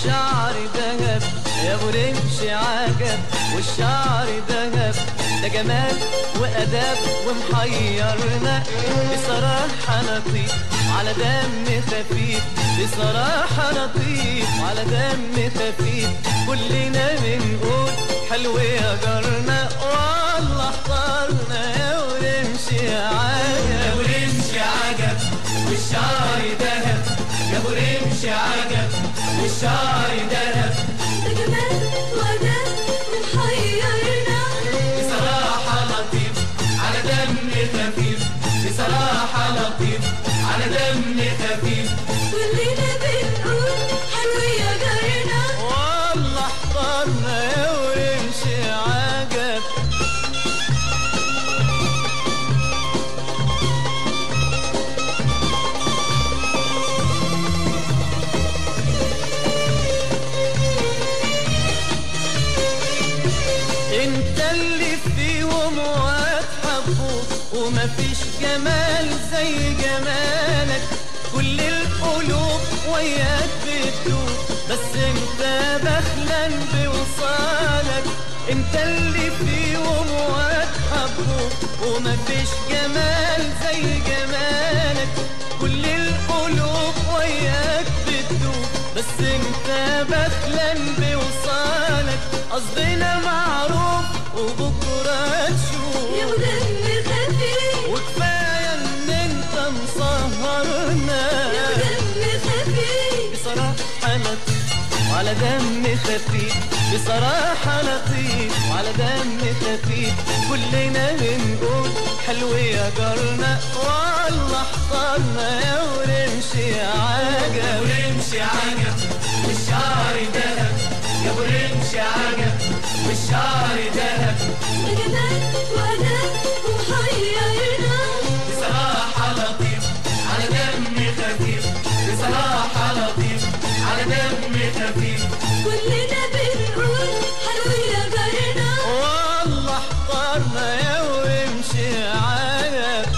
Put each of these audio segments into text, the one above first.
والشعر دهب يا ابو رمش عجب، والشعر دهب ده جمال واداب ومحيرنا بصراحه لطيف على دم خفيف، بصراحه لطيف على دم خفيف، كلنا بنقول حلو يا جارنا والله احترنا يا ورمش عجب، يا ورمش عجب والشعر دهب، يا ورمش عجب والشعر دهب ده جمال واداب ومحيرنا بصراحة لطيف على دم خفيف، بصراحة لطيف على دم خفيف، كلنا بنقول حلو يا جارنا والله احترنا يا ورمش عجب. انت اللي فيهم واد حبوك ومفيش جمال زي جمالك، كل القلوب وياك بتدوب بس انت بخلا بوصالك، انت اللي فيهم واد حبوك ومفيش جمال زي جمالك، كل القلوب وياك بتدوب بس انت بخلا بوصالك، قصدنا معروف وبكره تشوف يا ابو دم خفيف وكفايه ان انت مسهرنا يا ابو دم خفيف بصراحه لطيف وعلى دم خفيف، بصراحه لطيف وعلى دم خفيف، كلنا بنقول حلو يا جارنا والله احترنا يا ورمش عجب، يا ورمش عجب والشعر دهب، يا ورمش عجب والشعر دهب ده جمال واداب ومحيرنا بصراحة لطيف على دم خفيف، بصراحة لطيف على دم خفيف، كلنا بنقول حلو يا جارنا والله احترنا يا ورمش عجب.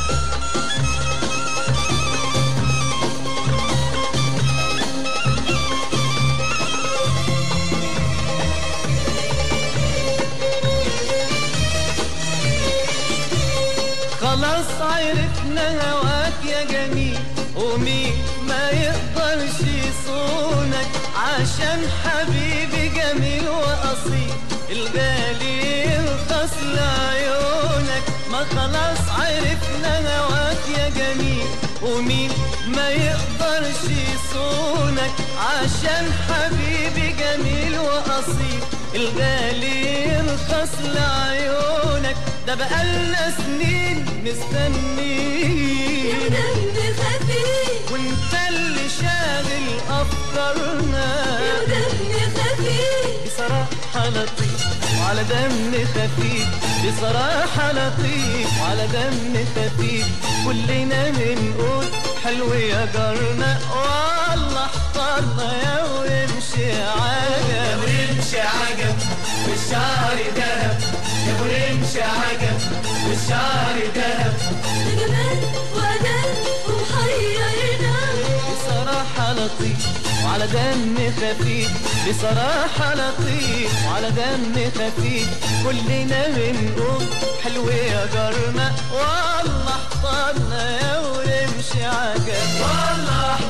خلاص عرفنا هواك يا جميل ومين ما يقدرش يصونك، عشان حبيبي جميل وأصيل الغالي يرخص لعيونك، ما خلاص عرفنا هواك يا جميل ومين ما يقدرش يصونك، عشان حبيبي جميل وأصيل الغالي يرخص لعيونك، ده بقالنا سنين يا ابو مستنيين دم خفيف وانت اللي شاغل افكارنا، يا ابو دم خفيف بصراحة لطيف وعلى دم خفيف، بصراحة لطيف وعلى دم خفيف، كلنا بنقول حلو يا جارنا والله احترنا يا ورمش يا عجب، ورمش عجب والشعر دهب، يا ورمش عجب والشعر دهب ده جمال واداب ومحيرنا بصراحة لطيف وعلى دم خفيف، بصراحة لطيف وعلى دم خفيف، كلنا بنقول حلو يا جارنا والله احترنا يا ورمش عجب، والله